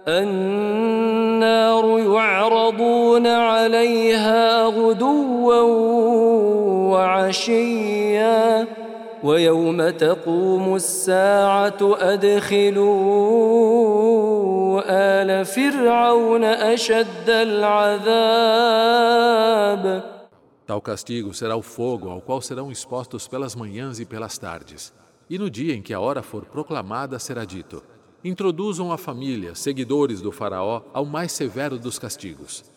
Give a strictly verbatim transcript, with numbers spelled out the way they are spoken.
النار يعرضون عليها غدوا وعشيا ويوم تقوم الساعة أدخلوا آل فرعون أشد العذاب. Tal castigo será o fogo ao qual serão expostos pelas manhãs e pelas tardes. E no dia em que a hora for proclamada será dito: introduzam a família, seguidores do faraó, ao mais severo dos castigos.